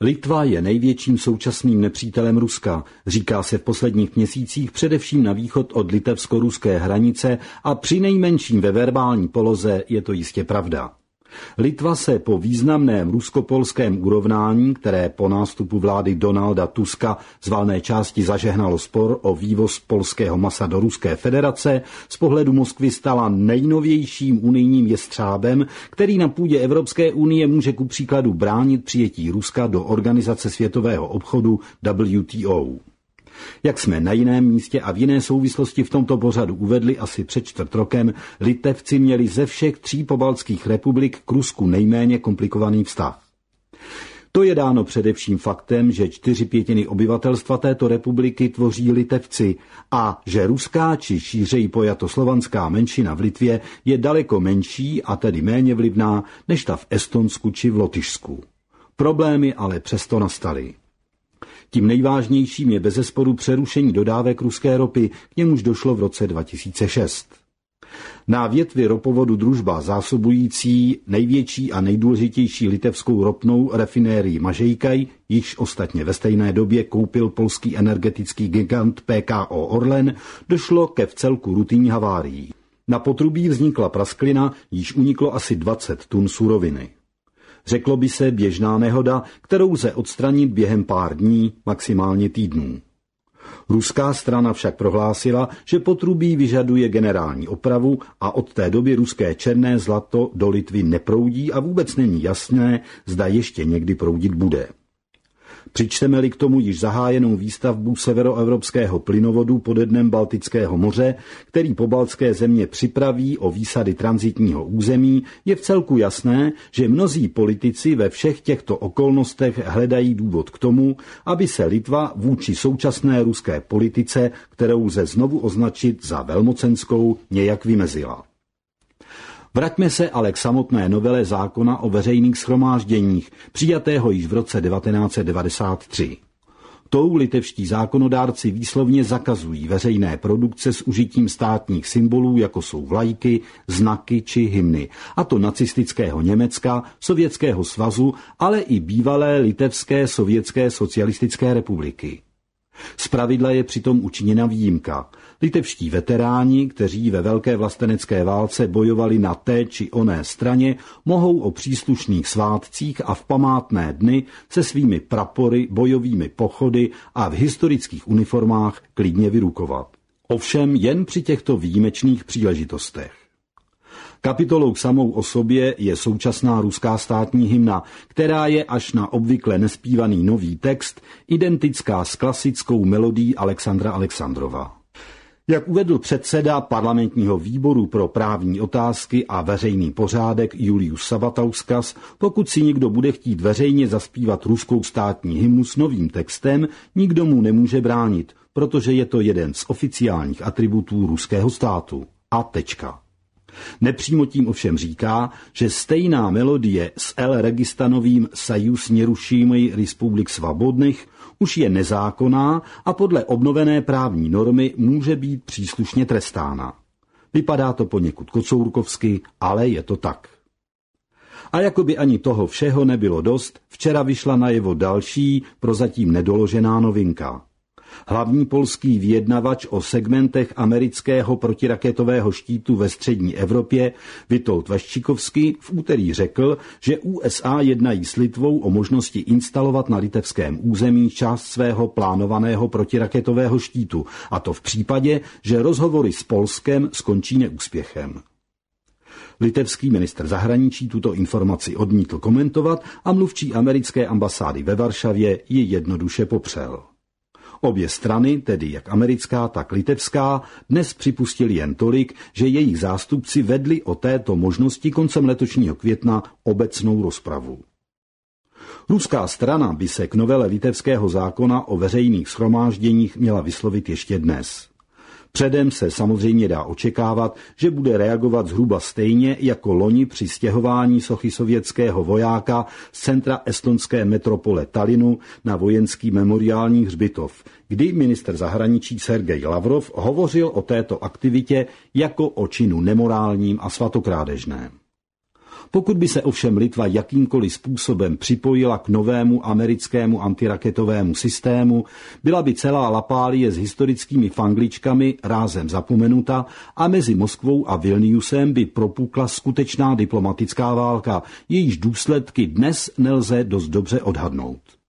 Litva je největším současným nepřítelem Ruska, říká se v posledních měsících především na východ od litevsko-ruské hranice a přinejmenším ve verbální poloze je to jistě pravda. Litva se po významném rusko-polském urovnání, které po nástupu vlády Donalda Tuska z valné části zažehnalo spor o vývoz polského masa do Ruské federace, z pohledu Moskvy stala nejnovějším unijním jestřábem, který na půdě Evropské unie může ku příkladu bránit přijetí Ruska do Organizace světového obchodu WTO. Jak jsme na jiném místě a v jiné souvislosti v tomto pořadu uvedli asi před čtvrt rokem, Litevci měli ze všech 3 pobaltských republik k Rusku nejméně komplikovaný vztah. To je dáno především faktem, že 4/5 obyvatelstva této republiky tvoří Litevci a že ruská či šířeji pojato slovanská menšina v Litvě je daleko menší a tedy méně vlivná než ta v Estonsku či v Lotyšsku. Problémy ale přesto nastaly. Tím nejvážnějším je bezesporu přerušení dodávek ruské ropy, k němuž došlo v roce 2006. Na větvi ropovodu Družba zásobující největší a nejdůležitější litevskou ropnou rafinérii Mažejkaj, již ostatně ve stejné době koupil polský energetický gigant PKO Orlen, došlo ke vcelku rutinní havárií. Na potrubí vznikla prasklina, již uniklo asi 20 tun suroviny. Řeklo by se běžná nehoda, kterou lze odstranit během pár dní, maximálně týdnů. Ruská strana však prohlásila, že potrubí vyžaduje generální opravu a od té doby ruské černé zlato do Litvy neproudí a vůbec není jasné, zda ještě někdy proudit bude. Přičteme-li k tomu již zahájenou výstavbu severoevropského plynovodu pode dnem Baltického moře, který pobaltské země připraví o výsady tranzitního území, je vcelku jasné, že mnozí politici ve všech těchto okolnostech hledají důvod k tomu, aby se Litva vůči současné ruské politice, kterou lze znovu označit za velmocenskou, nějak vymezila. Vraťme se ale k samotné novele zákona o veřejných shromážděních, přijatého již v roce 1993. Tou litevští zákonodárci výslovně zakazují veřejné produkce s užitím státních symbolů, jako jsou vlajky, znaky či hymny, a to nacistického Německa, Sovětského svazu, ale i bývalé litevské sovětské socialistické republiky. Zpravidla je přitom učiněna výjimka. Litevští veteráni, kteří ve Velké vlastenecké válce bojovali na té či oné straně, mohou o příslušných svátcích a v památné dny se svými prapory, bojovými pochody a v historických uniformách klidně vyrukovat. Ovšem jen při těchto výjimečných příležitostech. Kapitolou samou o sobě je současná ruská státní hymna, která je až na obvykle nespívaný nový text identická s klasickou melodií Alexandra Alexandrova. Jak uvedl předseda parlamentního výboru pro právní otázky a veřejný pořádek Julius Sabatauskas, pokud si někdo bude chtít veřejně zaspívat ruskou státní hymnu s novým textem, nikdo mu nemůže bránit, protože je to jeden z oficiálních atributů ruského státu. A tečka. Nepřímo tím ovšem říká, že stejná melodie s L. Registanovým Sajus Nerušimej Republik Svobodných už je nezákonná a podle obnovené právní normy může být příslušně trestána. Vypadá to poněkud kocourkovsky, ale je to tak. A jako by ani toho všeho nebylo dost, včera vyšla najevo další, prozatím nedoložená novinka. Hlavní polský vyjednavač o segmentech amerického protiraketového štítu ve střední Evropě Witold Vaščikovský v úterý řekl, že USA jednají s Litvou o možnosti instalovat na litevském území část svého plánovaného protiraketového štítu, a to v případě, že rozhovory s Polskem skončí neúspěchem. Litevský ministr zahraničí tuto informaci odmítl komentovat a mluvčí americké ambasády ve Varšavě ji jednoduše popřel. Obě strany, tedy jak americká, tak litevská, dnes připustili jen tolik, že jejich zástupci vedli o této možnosti koncem letošního května obecnou rozpravu. Ruská strana by se k novele litevského zákona o veřejných shromážděních měla vyslovit ještě dnes. Předem se samozřejmě dá očekávat, že bude reagovat zhruba stejně jako loni při stěhování sochy sovětského vojáka z centra estonské metropole Tallinnu na vojenský memoriální hřbitov, kdy ministr zahraničí Sergej Lavrov hovořil o této aktivitě jako o činu nemorálním a svatokrádežném. Pokud by se ovšem Litva jakýmkoliv způsobem připojila k novému americkému antiraketovému systému, byla by celá Lapálie s historickými fangličkami rázem zapomenuta a mezi Moskvou a Vilniusem by propukla skutečná diplomatická válka, jejíž důsledky dnes nelze dost dobře odhadnout.